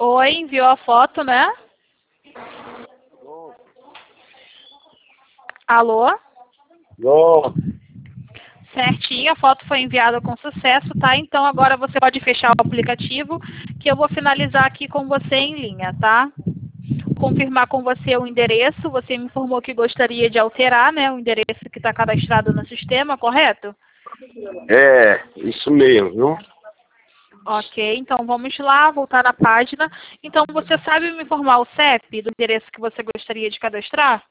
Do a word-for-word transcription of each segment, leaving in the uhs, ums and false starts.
Oi, enviou a foto, né? Alô? Alô? Certinho, a foto foi enviada com sucesso, tá? Então agora você pode fechar o aplicativo, que eu vou finalizar aqui com você em linha, tá? Confirmar com você o endereço. Você me informou que gostaria de alterar, né? O endereço que está cadastrado no sistema, correto? É, isso mesmo, viu? Ok, então vamos lá, voltar à página. Então você sabe me informar o C E P do endereço que você gostaria de cadastrar?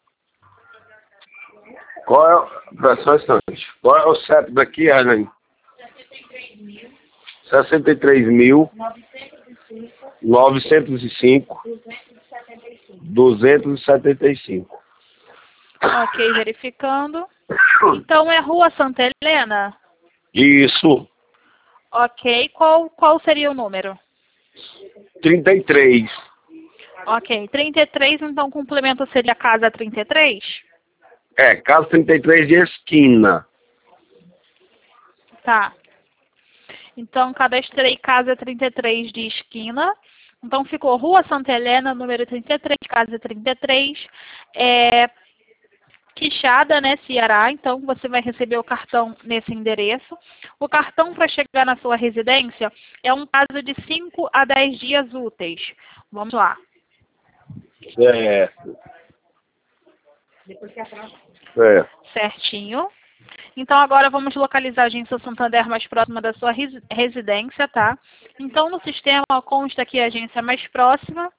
Qual é o... Só um instante. Qual é o C E P daqui, Arlene? sessenta e três mil, novecentos e cinco, duzentos e setenta e cinco. Ok, verificando. Então é Rua Santa Helena? Isso. Ok, qual, qual seria o número? trinta e três. Ok, trinta e três, então o complemento seria casa trinta e três? É, casa trinta e três de esquina. Tá. Então, cadastrei casa trinta e três de esquina. Então, ficou Rua Santa Helena, número trinta e três, casa trinta e três. É, Quixada, né, Ceará. Então, você vai receber o cartão nesse endereço. O cartão para chegar na sua residência é um prazo de cinco a dez dias úteis. Vamos lá. Certo. É. Certinho. Então, agora vamos localizar a agência Santander mais próxima da sua resi- residência, tá? Então, no sistema consta aqui a agência mais próxima.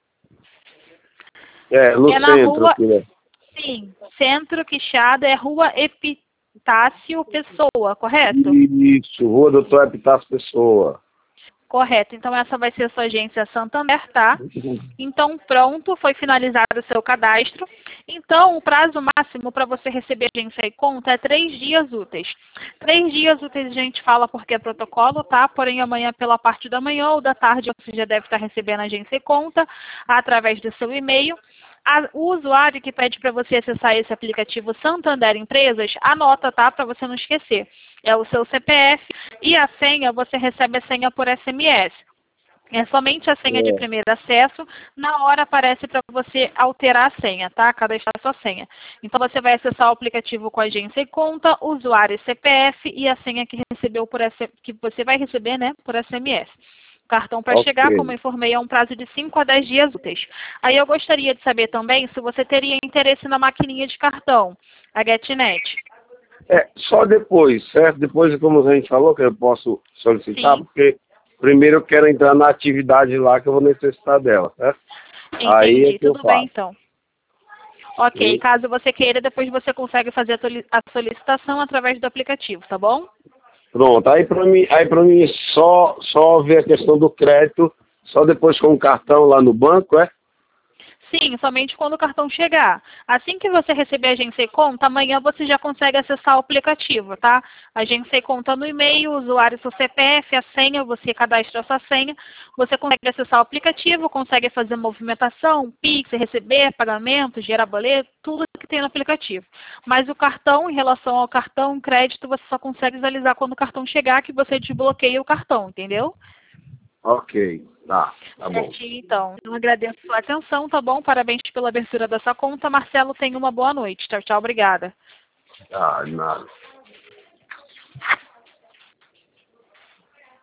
É, no É na centro rua, aqui, né? sim, Centro Quixada, é Rua Epitácio Pessoa, correto? Isso, Rua Doutor Epitácio Pessoa. Correto. Então, essa vai ser a sua agência Santander, tá? Então, pronto, foi finalizado o seu cadastro. Então, o prazo máximo para você receber agência e conta é três dias úteis. Três dias úteis a gente fala porque é protocolo, tá? Porém, amanhã pela parte da manhã ou da tarde você já deve estar recebendo agência e conta através do seu e-mail. A- o usuário que pede para você acessar esse aplicativo Santander Empresas, anota, tá? Para você não esquecer. É o seu C P F e a senha, você recebe a senha por S M S. É somente a senha de É. primeiro acesso. Na hora aparece para você alterar a senha, tá? Cadastrar a sua senha. Então você vai acessar o aplicativo com a agência e conta, usuário e C P F e a senha que recebeu por S- que você vai receber, né, por S M S. O cartão para chegar, como eu Ok. informei, é um prazo de cinco a dez dias úteis. Aí eu gostaria de saber também se você teria interesse na maquininha de cartão, a GetNet. É, só depois, certo? Depois, como a gente falou, que eu posso solicitar, Sim, porque primeiro eu quero entrar na atividade lá que eu vou necessitar dela, certo? Aí é entendi. que eu Tudo bem, faço. então. Ok, Ok? caso você queira, depois você consegue fazer a toli- a solicitação através do aplicativo, tá bom? Pronto, aí para mim, aí para mim só, só ver a questão do crédito, só depois com o cartão lá no banco, é? Sim, somente quando o cartão chegar. Assim que você receber a agência e conta, amanhã você já consegue acessar o aplicativo, tá? Agência e conta no e-mail, o usuário, seu C P F, a senha, você cadastra a sua senha, você consegue acessar o aplicativo, consegue fazer movimentação, Pix, receber, pagamento, gerar boleto, tudo que tem no aplicativo. Mas o cartão, em relação ao cartão, crédito, você só consegue visualizar quando o cartão chegar, que você desbloqueia o cartão, entendeu? Ok, tá, tá bom. Certinho, então. Eu agradeço a sua atenção, tá bom? Parabéns pela abertura da sua conta. Marcelo, tenha uma boa noite. Tchau, tchau. Obrigada. Tá, nada.